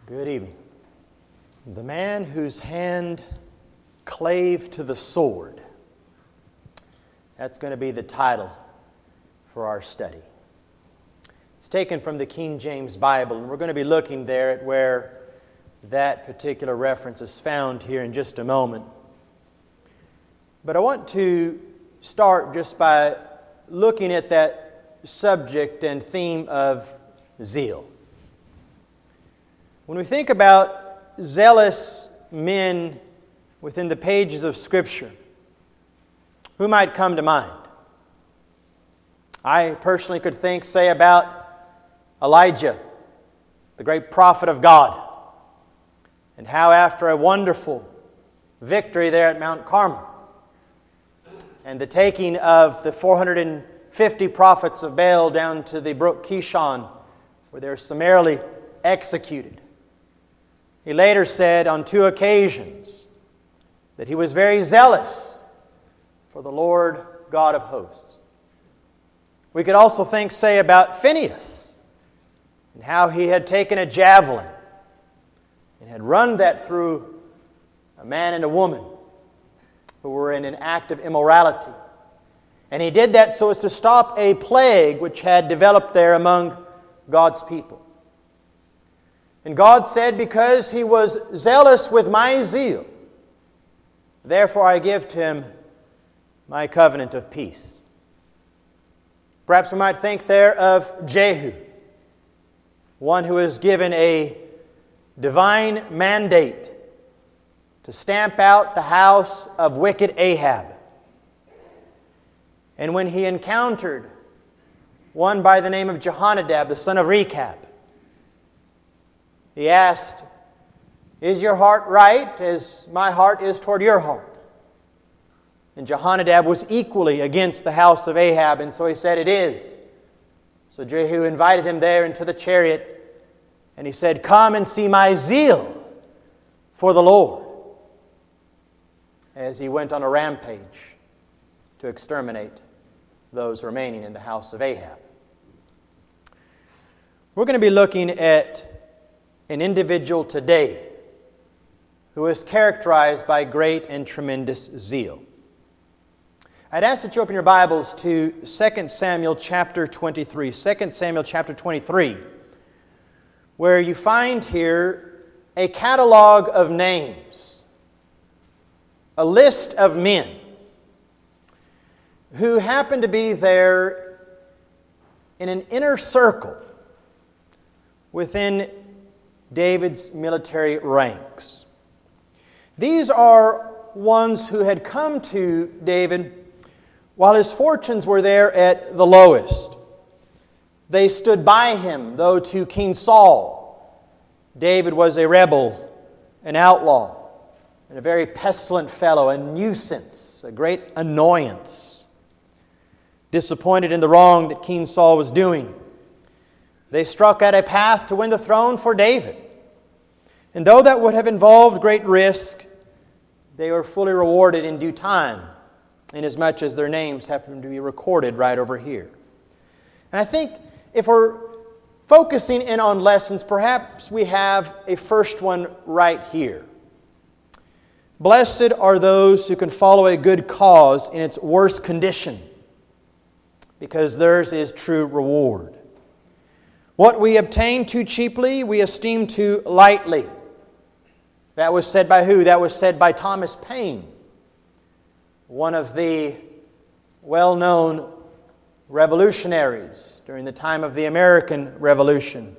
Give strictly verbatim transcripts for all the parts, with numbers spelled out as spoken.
Good evening. The man whose hand clave to the sword. That's going to be the title for our study. It's taken from the King James Bible, and we're going to be looking there at where that particular reference is found here in just a moment. But I want to start just by looking at that subject and theme of zeal. When we think about zealous men within the pages of Scripture, who might come to mind? I personally could think, say, about Elijah, the great prophet of God, and how after a wonderful victory there at Mount Carmel, and the taking of the four hundred fifty prophets of Baal down to the brook Kishon, where they were summarily executed. He later said on two occasions that he was very zealous for the Lord God of hosts. We could also think, say, about Phinehas and how he had taken a javelin and had run that through a man and a woman who were in an act of immorality. And he did that so as to stop a plague which had developed there among God's people. And God said, because he was zealous with my zeal, therefore I give to him my covenant of peace. Perhaps we might think there of Jehu, one who was given a divine mandate to stamp out the house of wicked Ahab. And when he encountered one by the name of Jehonadab, the son of Rechab, he asked, "Is your heart right as my heart is toward your heart?" And Jehonadab was equally against the house of Ahab, and so he said, "It is." So Jehu invited him there into the chariot, and he said, "Come and see my zeal for the Lord," as he went on a rampage to exterminate those remaining in the house of Ahab. We're going to be looking at an individual today who is characterized by great and tremendous zeal. I'd ask that you open your Bibles to Second Samuel chapter twenty-three. Second Samuel chapter twenty-three, where you find here a catalog of names, a list of men who happen to be there in an inner circle within David's military ranks. These are ones who had come to David while his fortunes were there at the lowest. They stood by him, though to King Saul, David was a rebel, an outlaw, and a very pestilent fellow, a nuisance, a great annoyance. Disappointed in the wrong that King Saul was doing, they struck out a path to win the throne for David. And though that would have involved great risk, they were fully rewarded in due time, inasmuch as their names happen to be recorded right over here. And I think if we're focusing in on lessons, perhaps we have a first one right here. Blessed are those who can follow a good cause in its worst condition, because theirs is true reward. What we obtain too cheaply, we esteem too lightly. That was said by who? That was said by Thomas Paine, one of the well-known revolutionaries during the time of the American Revolution.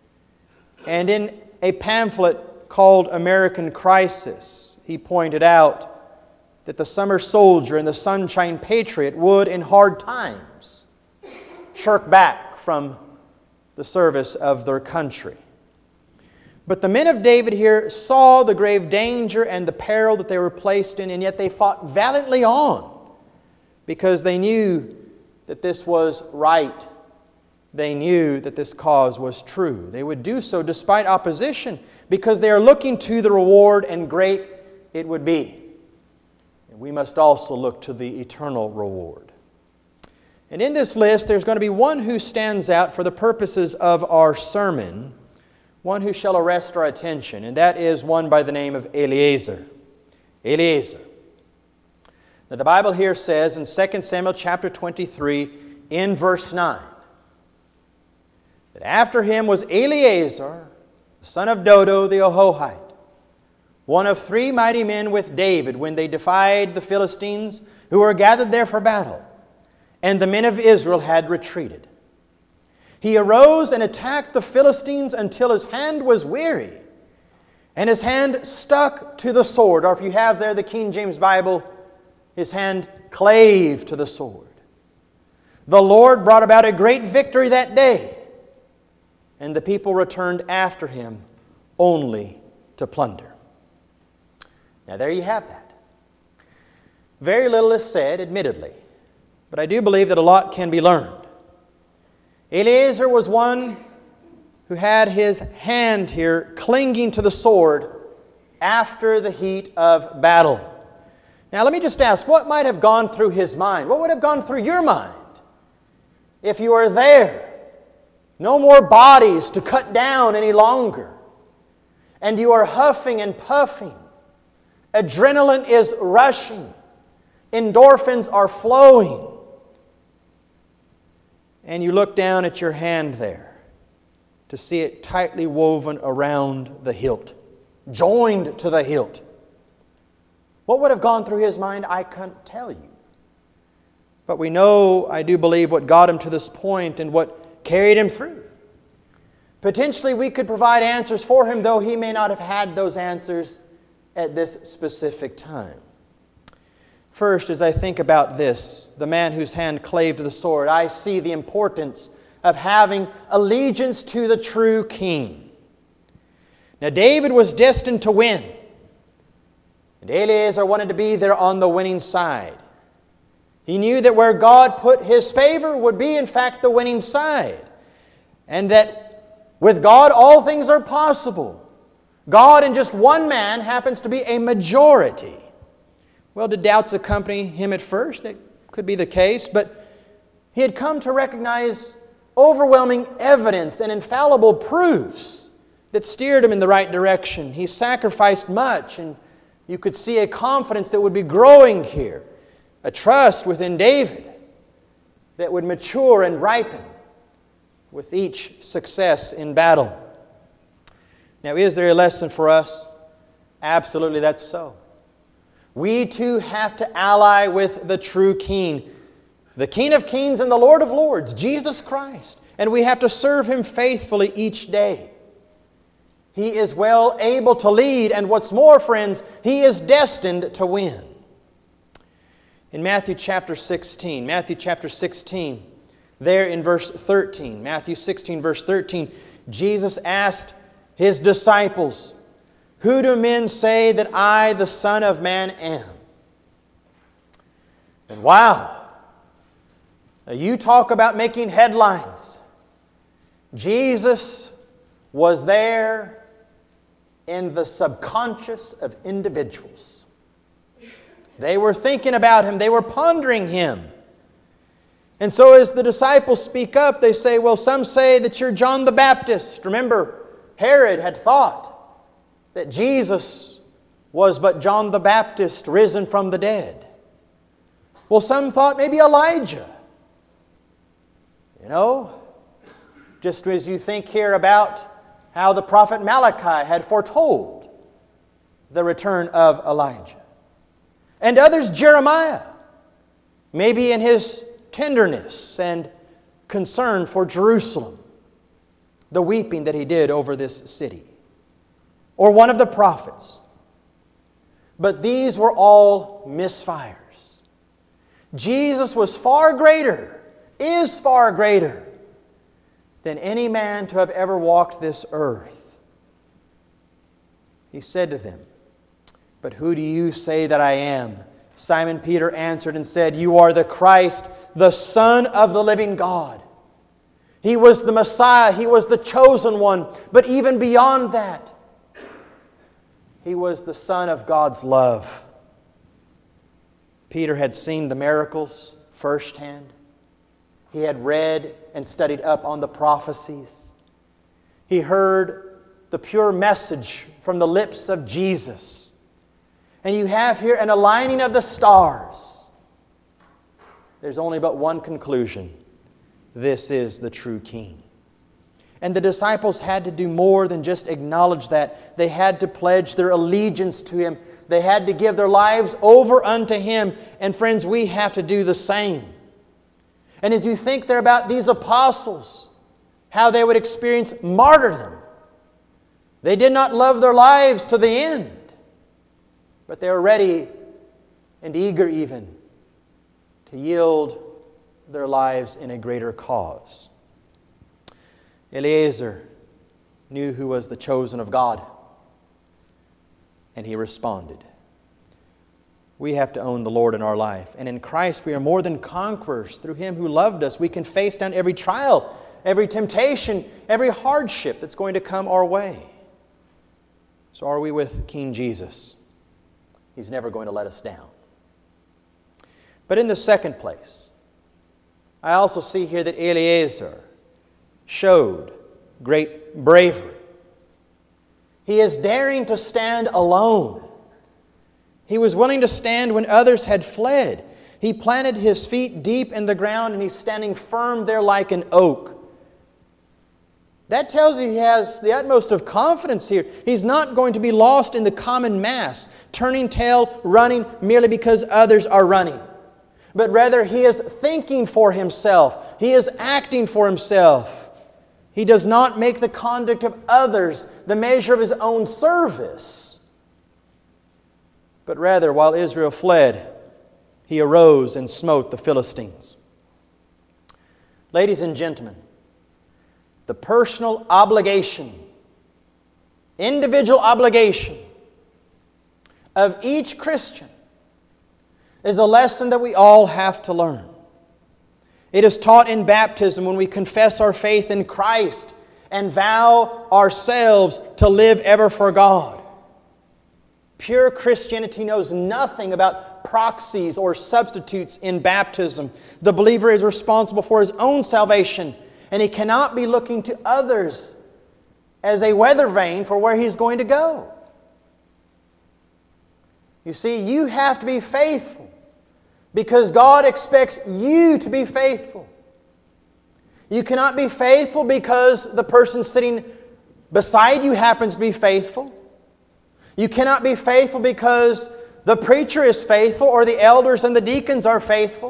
And in a pamphlet called American Crisis, he pointed out that the summer soldier and the sunshine patriot would, in hard times, shirk back from the service of their country. But the men of David here saw the grave danger and the peril that they were placed in, and yet they fought valiantly on because they knew that this was right. They knew that this cause was true. They would do so despite opposition because they are looking to the reward, and great it would be. And we must also look to the eternal reward. And in this list, there's going to be one who stands out for the purposes of our sermon, one who shall arrest our attention, and that is one by the name of Eliezer. Eliezer. Now the Bible here says in Second Samuel chapter twenty-three, in verse nine, that after him was Eliezer, the son of Dodo the Ahohite, one of three mighty men with David when they defied the Philistines who were gathered there for battle, and the men of Israel had retreated. He arose and attacked the Philistines until his hand was weary, and his hand stuck to the sword. Or if you have there the King James Bible, his hand clave to the sword. The Lord brought about a great victory that day, and the people returned after him only to plunder. Now there you have that. Very little is said, admittedly, but I do believe that a lot can be learned. Eliezer was one who had his hand here clinging to the sword after the heat of battle. Now let me just ask, what might have gone through his mind? What would have gone through your mind if you were there? No more bodies to cut down any longer. And you are huffing and puffing. Adrenaline is rushing. Endorphins are flowing. And you look down at your hand there to see it tightly woven around the hilt, joined to the hilt. What would have gone through his mind, I can't tell you. But we know, I do believe, what got him to this point and what carried him through. Potentially we could provide answers for him, though he may not have had those answers at this specific time. First, as I think about this, the man whose hand clave to the sword, I see the importance of having allegiance to the true king. Now, David was destined to win, and Eliezer wanted to be there on the winning side. He knew that where God put his favor would be, in fact, the winning side, and that with God all things are possible. God in just one man happens to be a majority. Well, did doubts accompany him at first? That could be the case, but he had come to recognize overwhelming evidence and infallible proofs that steered him in the right direction. He sacrificed much, and you could see a confidence that would be growing here, a trust within David that would mature and ripen with each success in battle. Now, is there a lesson for us? Absolutely, that's so. We too have to ally with the true King, the King of Kings and the Lord of Lords, Jesus Christ. And we have to serve Him faithfully each day. He is well able to lead, and what's more, friends, He is destined to win. In Matthew chapter sixteen, Matthew chapter sixteen, there in verse thirteen, Matthew sixteen, verse thirteen, Jesus asked His disciples, "Who do men say that I, the Son of Man, am?" And wow, now you talk about making headlines. Jesus was there in the subconscious of individuals. They were thinking about Him. They were pondering Him. And so as the disciples speak up, they say, well, some say that you're John the Baptist. Remember, Herod had thought that Jesus was but John the Baptist risen from the dead. Well, some thought maybe Elijah. You know, just as you think here about how the prophet Malachi had foretold the return of Elijah. And others, Jeremiah, maybe in his tenderness and concern for Jerusalem, the weeping that he did over this city. Or one of the prophets. But these were all misfires. Jesus was far greater, is far greater than any man to have ever walked this earth. He said to them, "But who do you say that I am?" Simon Peter answered and said, "You are the Christ, the Son of the living God." He was the Messiah. He was the chosen one. But even beyond that, He was the Son of God's love. Peter had seen the miracles firsthand. He had read and studied up on the prophecies. He heard the pure message from the lips of Jesus. And you have here an aligning of the stars. There's only but one conclusion. This is the true King. And the disciples had to do more than just acknowledge that. They had to pledge their allegiance to Him. They had to give their lives over unto Him. And friends, we have to do the same. And as you think there about these apostles, how they would experience martyrdom, they did not love their lives to the end, but they were ready and eager even to yield their lives in a greater cause. Eliezer knew who was the chosen of God, and he responded. We have to own the Lord in our life, and in Christ we are more than conquerors. Through Him who loved us, we can face down every trial, every temptation, every hardship that's going to come our way. So are we with King Jesus? He's never going to let us down. But in the second place, I also see here that Eliezer showed great bravery. He is daring to stand alone. He was willing to stand when others had fled. He planted his feet deep in the ground and he's standing firm there like an oak. That tells you he has the utmost of confidence here. He's not going to be lost in the common mass, turning tail, running merely because others are running. But rather he is thinking for himself. He is acting for himself. He does not make the conduct of others the measure of his own service. But rather, while Israel fled, he arose and smote the Philistines. Ladies and gentlemen, the personal obligation, individual obligation of each Christian is a lesson that we all have to learn. It is taught in baptism when we confess our faith in Christ and vow ourselves to live ever for God. Pure Christianity knows nothing about proxies or substitutes in baptism. The believer is responsible for his own salvation, and he cannot be looking to others as a weather vane for where he's going to go. You see, you have to be faithful because God expects you to be faithful. You cannot be faithful because the person sitting beside you happens to be faithful. You cannot be faithful because the preacher is faithful or the elders and the deacons are faithful.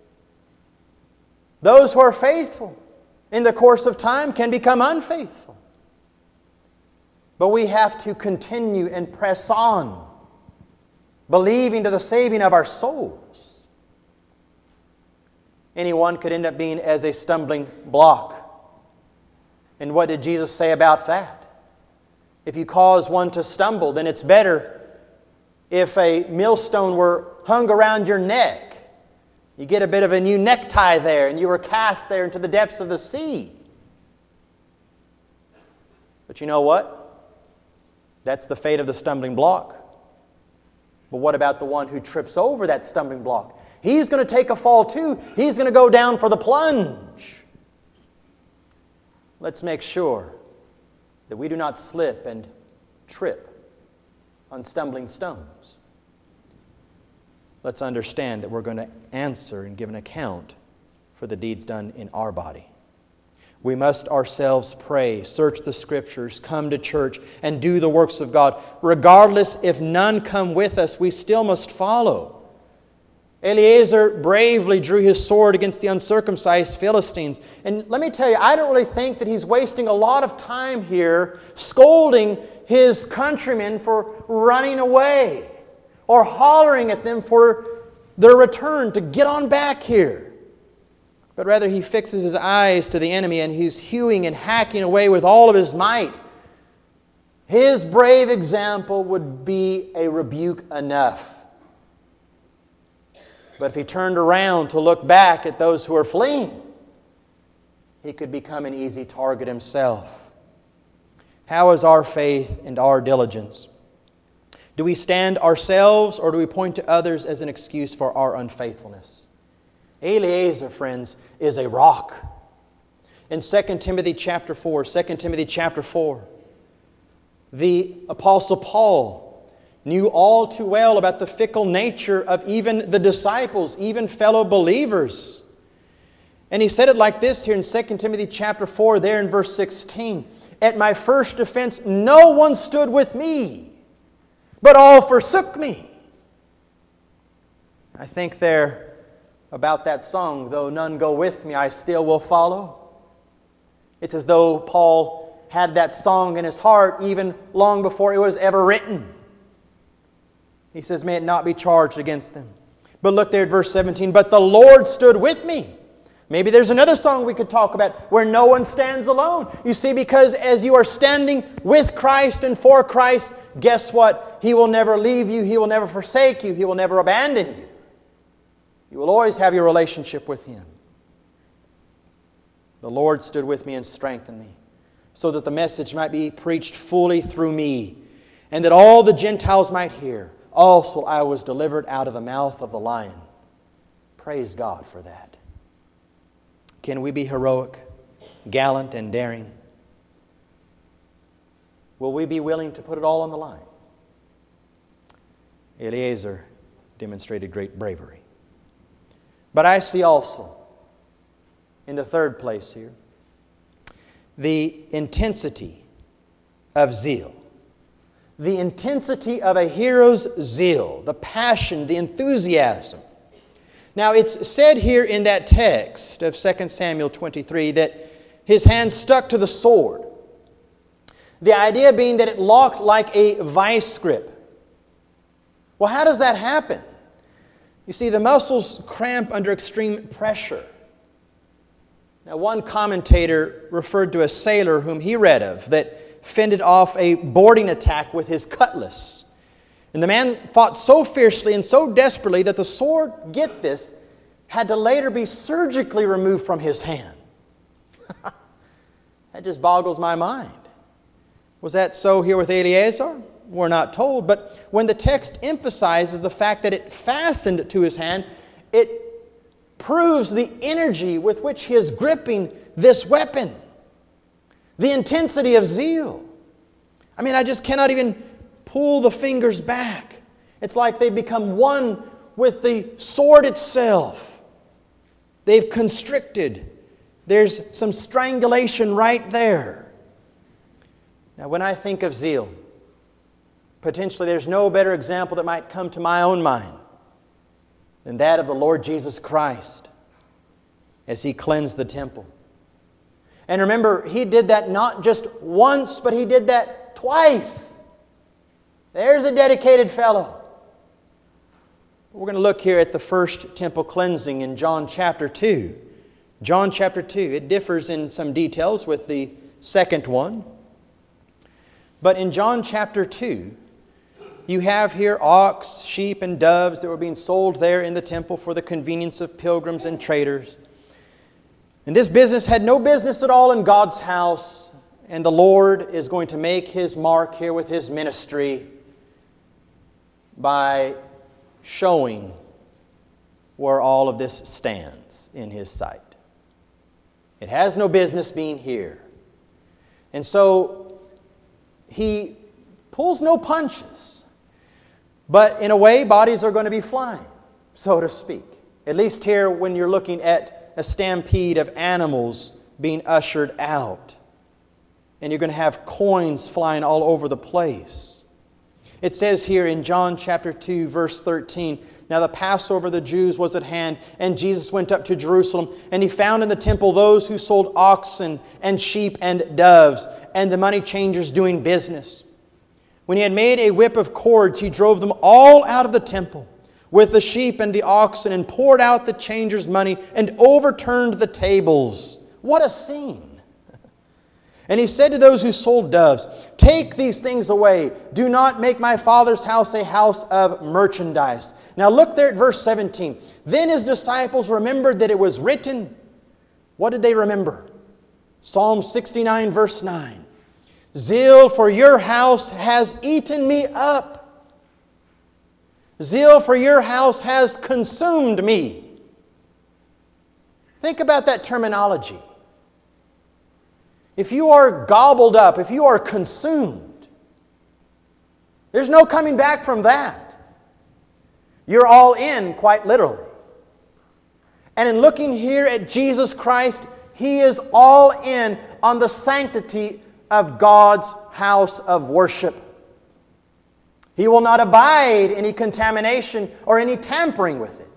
Those who are faithful in the course of time can become unfaithful. But we have to continue and press on, believing to the saving of our souls. Anyone could end up being as a stumbling block. And what did Jesus say about that? If you cause one to stumble, then it's better if a millstone were hung around your neck. You get a bit of a new necktie there, and you were cast there into the depths of the sea. But you know what? That's the fate of the stumbling block. But what about the one who trips over that stumbling block? He's going to take a fall too. He's going to go down for the plunge. Let's make sure that we do not slip and trip on stumbling stones. Let's understand that we're going to answer and give an account for the deeds done in our body. We must ourselves pray, search the Scriptures, come to church, and do the works of God. Regardless if none come with us, we still must follow. Eliezer bravely drew his sword against the uncircumcised Philistines. And let me tell you, I don't really think that he's wasting a lot of time here scolding his countrymen for running away or hollering at them for their return to get on back here. But rather he fixes his eyes to the enemy and he's hewing and hacking away with all of his might. His brave example would be a rebuke enough. But if he turned around to look back at those who are fleeing, he could become an easy target himself. How is our faith and our diligence? Do we stand ourselves or do we point to others as an excuse for our unfaithfulness? Eliezer, friends, is a rock. In Second Timothy chapter four, Second Timothy chapter four, The Apostle Paul knew all too well about the fickle nature of even the disciples, even fellow believers. And he said it like this here in Second Timothy chapter four, there in verse sixteen. At my first defense, no one stood with me, but all forsook me. I think there about that song, though none go with me, I still will follow. It's as though Paul had that song in his heart even long before it was ever written. He says, may it not be charged against them. But look there at verse seventeen, but the Lord stood with me. Maybe there's another song we could talk about where no one stands alone. You see, because as you are standing with Christ and for Christ, guess what? He will never leave you. He will never forsake you. He will never abandon you. You will always have your relationship with Him. The Lord stood with me and strengthened me, so that the message might be preached fully through me, and that all the Gentiles might hear. Also I was delivered out of the mouth of the lion. Praise God for that. Can we be heroic, gallant, and daring? Will we be willing to put it all on the line? Eliezer demonstrated great bravery. But I see also, in the third place here, the intensity of zeal. The intensity of a hero's zeal, the passion, the enthusiasm. Now it's said here in that text of Second Samuel twenty-three that his hand stuck to the sword. The idea being that it locked like a vice grip. Well, how does that happen? You see, the muscles cramp under extreme pressure. Now, one commentator referred to a sailor whom he read of that fended off a boarding attack with his cutlass. And the man fought so fiercely and so desperately that the sword, get this, had to later be surgically removed from his hand. That just boggles my mind. Was that so here with Eliezer? We're not told. But when the text emphasizes the fact that it fastened to his hand, it proves the energy with which he is gripping this weapon. The intensity of zeal. I mean, I just cannot even pull the fingers back. It's like they've become one with the sword itself. They've constricted. There's some strangulation right there. Now, when I think of zeal, potentially there's no better example that might come to my own mind than that of the Lord Jesus Christ as He cleansed the temple. And remember, He did that not just once, but He did that twice. There's a dedicated fellow. We're going to look here at the first temple cleansing in John chapter two. John chapter two. It differs in some details with the second one. But in John chapter two, you have here ox, sheep, and doves that were being sold there in the temple for the convenience of pilgrims and traders. And this business had no business at all in God's house. And the Lord is going to make His mark here with His ministry by showing where all of this stands in His sight. It has no business being here. And so He pulls no punches. But in a way, bodies are going to be flying, so to speak. At least here when you're looking at a stampede of animals being ushered out. And you're going to have coins flying all over the place. It says here in John chapter two, verse thirteen, now the Passover of the Jews was at hand, and Jesus went up to Jerusalem, and He found in the temple those who sold oxen and sheep and doves, and the money changers doing business. When He had made a whip of cords, He drove them all out of the temple with the sheep and the oxen, and poured out the changers' money, and overturned the tables. What a scene! And He said to those who sold doves, take these things away. Do not make my Father's house a house of merchandise. Now look there at verse seventeen. Then His disciples remembered that it was written. What did they remember? Psalm sixty-nine verse nine. Zeal for your house has eaten me up. Zeal for your house has consumed me. Think about that terminology. If you are gobbled up, if you are consumed, There's no coming back from that. You're all in, quite literally. And in looking here at Jesus Christ, He is all in on the sanctity of God's house of worship. He will not abide any contamination or any tampering with it.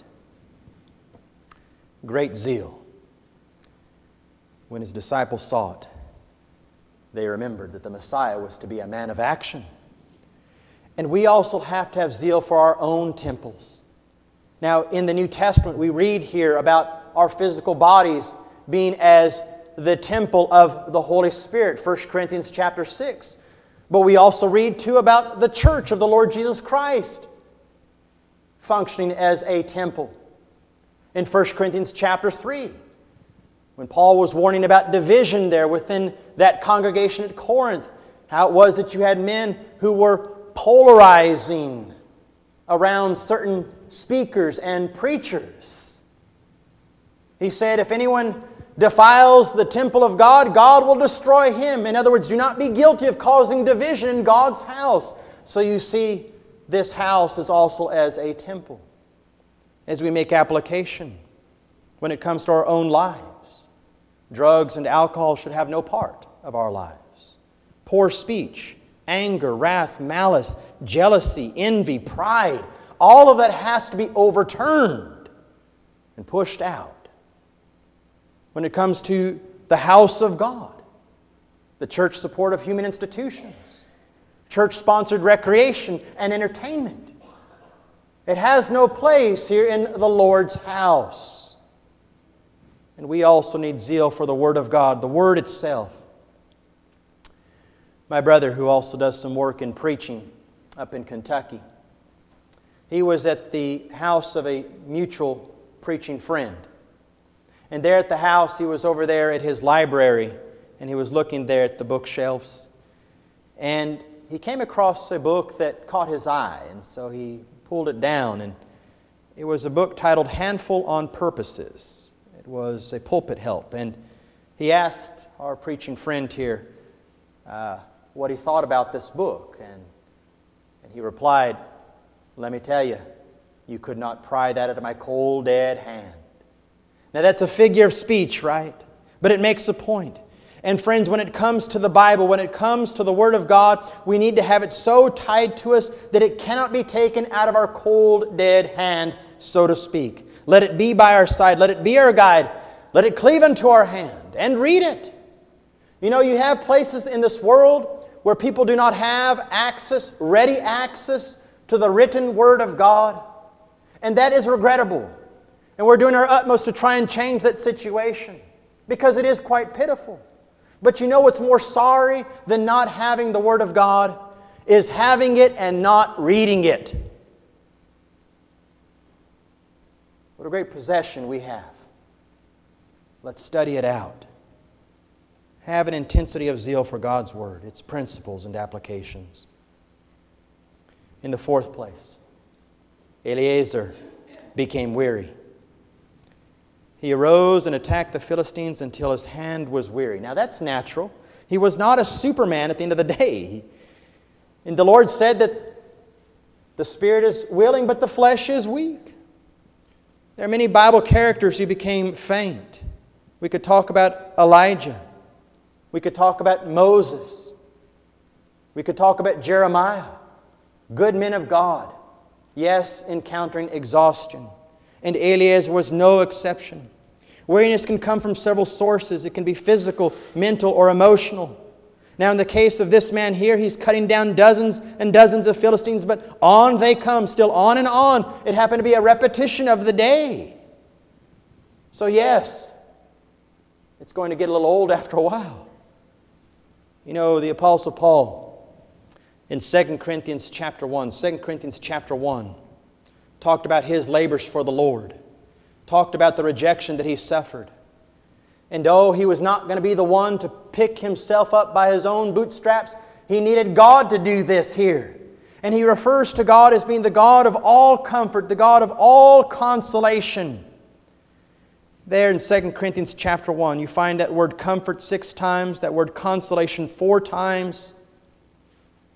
Great zeal. When His disciples saw it, they remembered that the Messiah was to be a man of action. And we also have to have zeal for our own temples. Now, in the New Testament, we read here about our physical bodies being as the temple of the Holy Spirit, First Corinthians chapter six. But we also read, too, about the church of the Lord Jesus Christ functioning as a temple. In First Corinthians chapter three, when Paul was warning about division there within that congregation at Corinth, how it was that you had men who were polarizing around certain speakers and preachers. He said, if anyone defiles the temple of God, God will destroy him. In other words, do not be guilty of causing division in God's house. So you see, this house is also as a temple. As we make application when it comes to our own lives, drugs and alcohol should have no part of our lives. Poor speech, anger, wrath, malice, jealousy, envy, pride, all of that has to be overturned and pushed out. When it comes to the house of God, the church support of human institutions, church-sponsored recreation and entertainment, it has no place here in the Lord's house. And we also need zeal for the Word of God, the Word itself. My brother, who also does some work in preaching up in Kentucky, he was at the house of a mutual preaching friend. And there at the house, he was over there at his library, and he was looking there at the bookshelves. And he came across a book that caught his eye, and so he pulled it down. And it was a book titled Handful on Purposes. It was a pulpit help. And he asked our preaching friend here uh, what he thought about this book. And, and he replied, let me tell you, you could not pry that out of my cold, dead hand. Now that's a figure of speech, right? But it makes a point. And friends, when it comes to the Bible, when it comes to the Word of God, we need to have it so tied to us that it cannot be taken out of our cold, dead hand, so to speak. Let it be by our side. Let it be our guide. Let it cleave unto our hand. And read it. You know, you have places in this world where people do not have access, ready access to the written Word of God. And that is regrettable. And we're doing our utmost to try and change that situation because it is quite pitiful. But you know what's more sorry than not having the Word of God is having it and not reading it. What a great possession we have. Let's study it out. Have an intensity of zeal for God's Word, its principles and applications. In the fourth place, Eleazar became weary. He arose and attacked the Philistines until his hand was weary. Now that's natural. He was not a Superman at the end of the day. And the Lord said that the spirit is willing, but the flesh is weak. There are many Bible characters who became faint. We could talk about Elijah. We could talk about Moses. We could talk about Jeremiah. Good men of God. Yes, encountering exhaustion. And Eleazar was no exception. Weariness can come from several sources. It can be physical, mental, or emotional. Now in the case of this man here, he's cutting down dozens and dozens of Philistines, but on they come, still on and on. It happened to be a repetition of the day. So yes, it's going to get a little old after a while. You know, the Apostle Paul in Second Corinthians chapter one, Second Corinthians chapter one, talked about his labors for the Lord. Talked about the rejection that he suffered. And oh, he was not going to be the one to pick himself up by his own bootstraps. He needed God to do this here. And he refers to God as being the God of all comfort, the God of all consolation. There in Second Corinthians chapter one, you find that word comfort six times, that word consolation four times.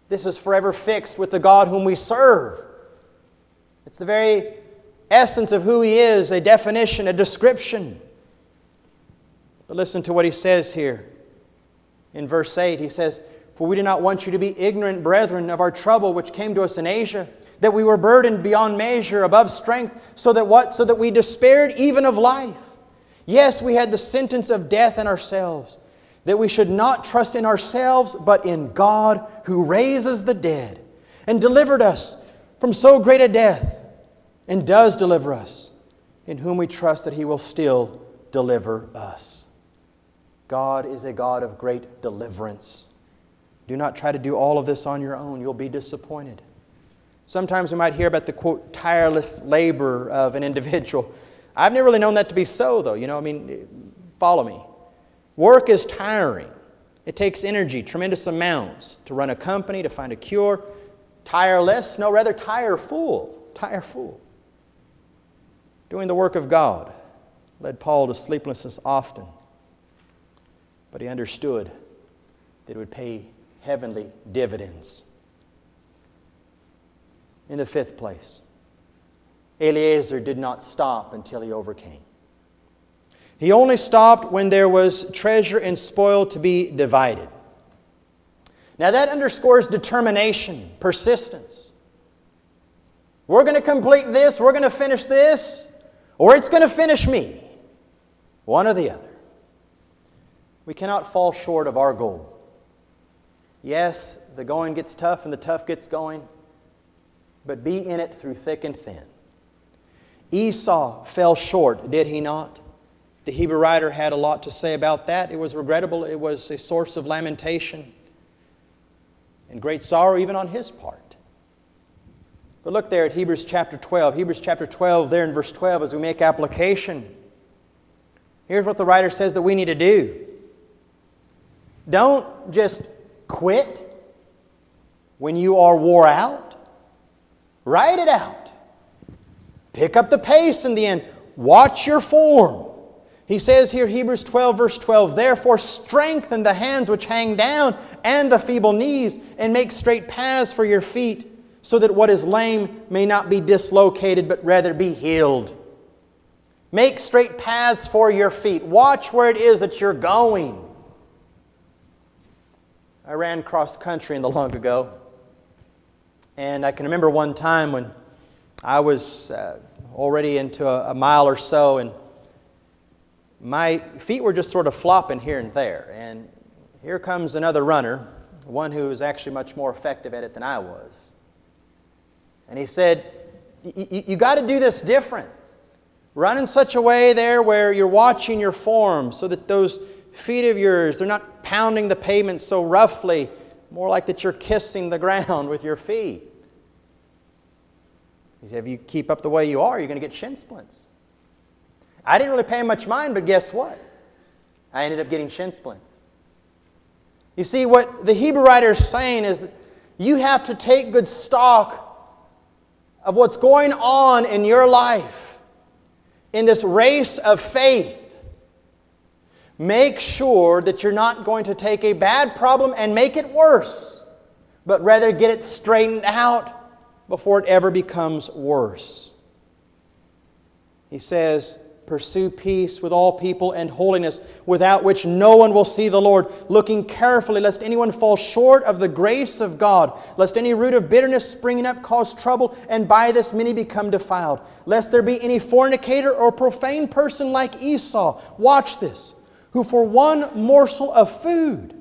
This is forever fixed with the God whom we serve. It's the very essence of who He is, a definition, a description. But listen to what He says here. In verse eight, He says, "For we do not want you to be ignorant, brethren, of our trouble which came to us in Asia, that we were burdened beyond measure, above strength, so that what? So that we despaired even of life. Yes, we had the sentence of death in ourselves, that we should not trust in ourselves, but in God who raises the dead, and delivered us from so great a death, and does deliver us, in whom we trust that He will still deliver us." God is a God of great deliverance. Do not try to do all of this on your own. You'll be disappointed. Sometimes we might hear about the, quote, tireless labor of an individual. I've never really known that to be so, though. You know, I mean, follow me. Work is tiring. It takes energy, tremendous amounts, to run a company, to find a cure. Tireless? No, rather tireful. Tireful. Doing the work of God led Paul to sleeplessness often. But he understood that it would pay heavenly dividends. In the fifth place, Eliezer did not stop until he overcame. He only stopped when there was treasure and spoil to be divided. Now that underscores determination, persistence. We're going to complete this, we're going to finish this, or it's going to finish me. One or the other. We cannot fall short of our goal. Yes, the going gets tough and the tough gets going, but be in it through thick and thin. Esau fell short, did he not? The Hebrew writer had a lot to say about that. It was regrettable. It was a source of lamentation and great sorrow even on his part. But look there at Hebrews chapter twelve. Hebrews chapter twelve, there in verse twelve, as we make application. Here's what the writer says that we need to do. Don't just quit when you are wore out. Write it out. Pick up the pace in the end. Watch your form. He says here, Hebrews twelve, verse twelve, "Therefore strengthen the hands which hang down and the feeble knees, and make straight paths for your feet, so that what is lame may not be dislocated, but rather be healed." Make straight paths for your feet. Watch where it is that you're going. I ran cross country in the long ago. And I can remember one time when I was uh, already into a, a mile or so, and my feet were just sort of flopping here and there. And here comes another runner, one who was actually much more effective at it than I was. And he said, you got to do this different. Run in such a way there where you're watching your form so that those feet of yours, they're not pounding the pavement so roughly, more like that you're kissing the ground with your feet. He said, if you keep up the way you are, you're going to get shin splints. I didn't really pay much mind, but guess what? I ended up getting shin splints. You see, what the Hebrew writer is saying is that you have to take good stock of what's going on in your life in this race of faith. Make sure that you're not going to take a bad problem and make it worse, but rather get it straightened out before it ever becomes worse. He says, pursue peace with all people and holiness, without which no one will see the Lord, looking carefully lest anyone fall short of the grace of God, lest any root of bitterness springing up cause trouble, and by this many become defiled, lest there be any fornicator or profane person like Esau. Watch this. Who for one morsel of food,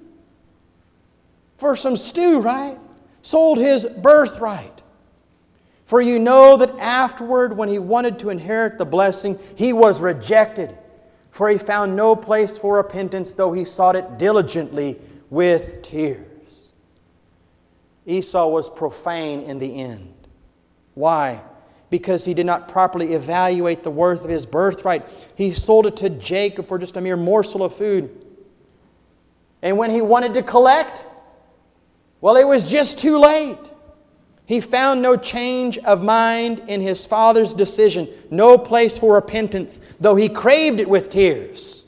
for some stew, right, sold his birthright. For you know that afterward, when he wanted to inherit the blessing, he was rejected. For he found no place for repentance, though he sought it diligently with tears. Esau was profane in the end. Why? Because he did not properly evaluate the worth of his birthright. He sold it to Jacob for just a mere morsel of food. And when he wanted to collect, well, it was just too late. He found no change of mind in his father's decision, no place for repentance, though he craved it with tears.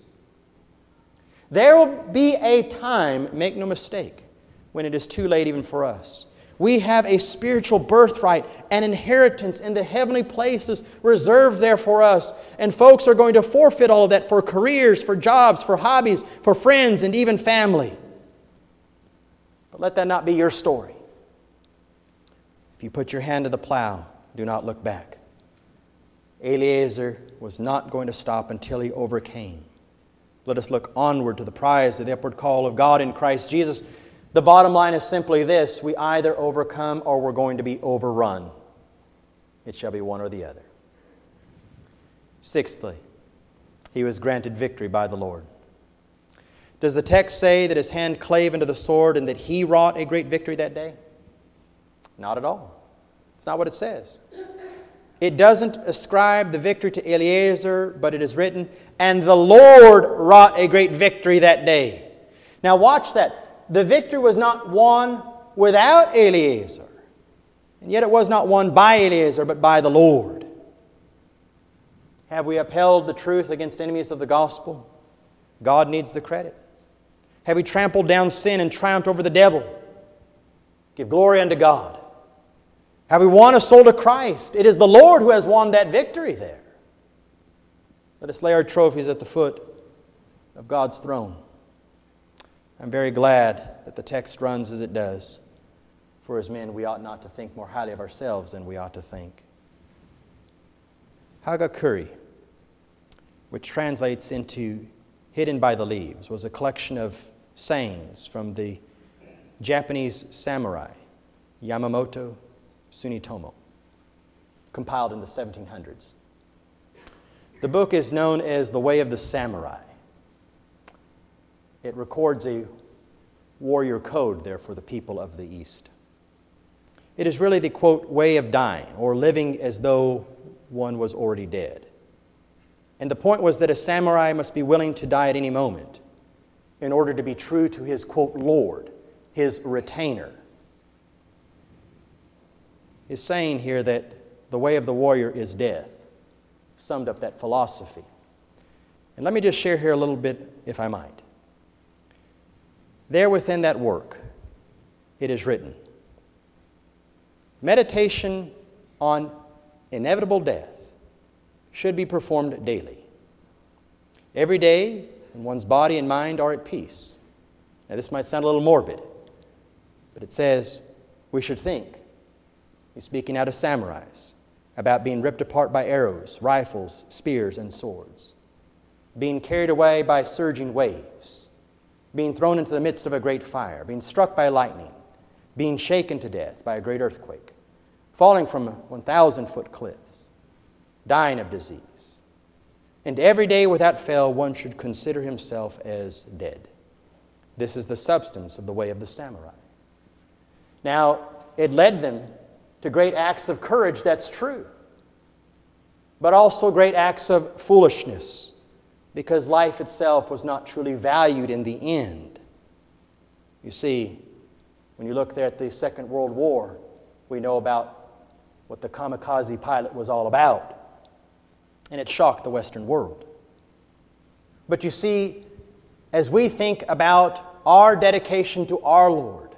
There will be a time, make no mistake, when it is too late even for us. We have a spiritual birthright, an inheritance in the heavenly places reserved there for us. And folks are going to forfeit all of that for careers, for jobs, for hobbies, for friends, and even family. But let that not be your story. If you put your hand to the plow, do not look back. Eliezer was not going to stop until he overcame. Let us look onward to the prize of the upward call of God in Christ Jesus. The bottom line is simply this: we either overcome or we're going to be overrun. It shall be one or the other. Sixthly, he was granted victory by the Lord. Does the text say that his hand clave into the sword and that he wrought a great victory that day? Not at all. It's not what it says. It doesn't ascribe the victory to Eliezer, but it is written, and the Lord wrought a great victory that day. Now watch that. The victory was not won without Eliezer. And yet it was not won by Eliezer, but by the Lord. Have we upheld the truth against enemies of the gospel? God needs the credit. Have we trampled down sin and triumphed over the devil? Give glory unto God. Have we won a soul to Christ? It is the Lord who has won that victory there. Let us lay our trophies at the foot of God's throne. I'm very glad that the text runs as it does. For as men, we ought not to think more highly of ourselves than we ought to think. Hagakure, which translates into hidden by the leaves, was a collection of sayings from the Japanese samurai Yamamoto Tsunetomo, compiled in the seventeen hundreds. The book is known as The Way of the Samurai. It records a warrior code there for the people of the East. It is really the, quote, way of dying, or living as though one was already dead. And the point was that a samurai must be willing to die at any moment in order to be true to his, quote, Lord, his retainer. Is saying here that the way of the warrior is death, summed up that philosophy. And let me just share here a little bit, if I might. There within that work, it is written, meditation on inevitable death should be performed daily. Every day, when one's body and mind are at peace. Now, this might sound a little morbid, but it says we should think. He's speaking out of samurais about being ripped apart by arrows, rifles, spears, and swords, being carried away by surging waves, being thrown into the midst of a great fire, being struck by lightning, being shaken to death by a great earthquake, falling from one thousand foot cliffs, dying of disease. And every day without fail, one should consider himself as dead. This is the substance of the way of the samurai. Now, it led them to great acts of courage, that's true, but also great acts of foolishness, because life itself was not truly valued in the end. You see, when you look there at the Second World War, we know about what the kamikaze pilot was all about, and it shocked the Western world. But you see, as we think about our dedication to our Lord,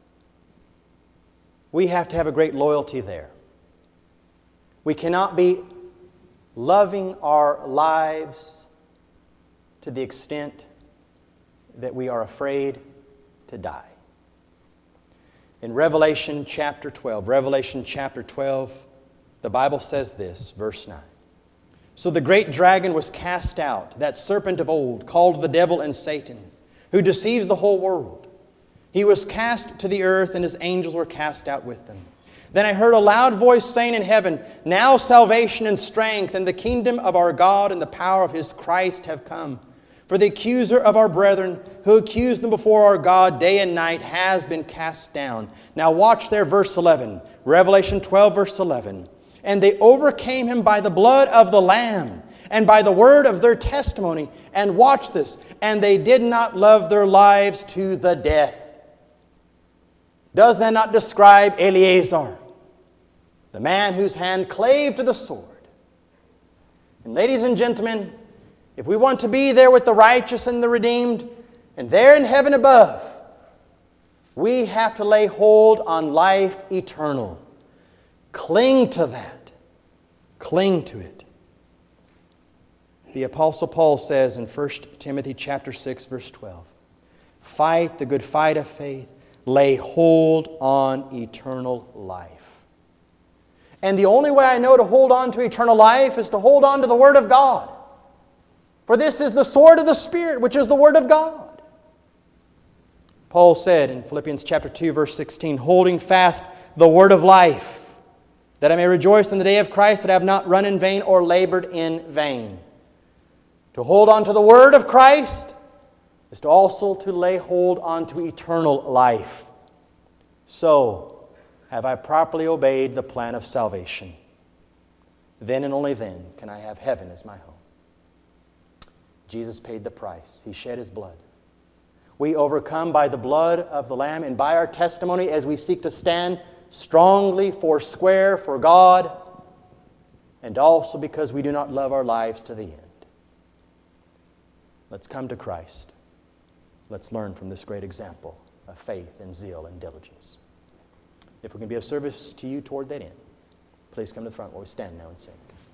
we have to have a great loyalty there. We cannot be loving our lives to the extent that we are afraid to die. In Revelation chapter twelve, Revelation chapter twelve, the Bible says this, verse nine. So the great dragon was cast out, that serpent of old, called the devil and Satan, who deceives the whole world. He was cast to the earth, and his angels were cast out with them. Then I heard a loud voice saying in heaven, now salvation and strength and the kingdom of our God and the power of His Christ have come. For the accuser of our brethren, who accused them before our God day and night, has been cast down. Now watch there, verse eleven. Revelation twelve, verse eleven. And they overcame him by the blood of the Lamb and by the word of their testimony. And watch this. And they did not love their lives to the death. Does that not describe Eleazar, the man whose hand clave to the sword? And ladies and gentlemen, if we want to be there with the righteous and the redeemed, and there in heaven above, We have to lay hold on life eternal. Cling to that. Cling to it. The Apostle Paul says in First Timothy chapter six, verse twelve, fight the good fight of faith, lay hold on eternal life. And the only way I know to hold on to eternal life is to hold on to the Word of God. For this is the sword of the Spirit, which is the Word of God. Paul said in Philippians chapter two, verse sixteen, holding fast the Word of life, that I may rejoice in the day of Christ, that I have not run in vain or labored in vain. To hold on to the Word of Christ is to also to lay hold on to eternal life. So, have I properly obeyed the plan of salvation? Then and only then can I have heaven as my home. Jesus paid the price. He shed His blood. We overcome by the blood of the Lamb and by our testimony as we seek to stand strongly for square for God, and also because we do not love our lives to the end. Let's come to Christ. Let's learn from this great example of faith and zeal and diligence. If we can be of service to you toward that end, please come to the front while we stand now and sing.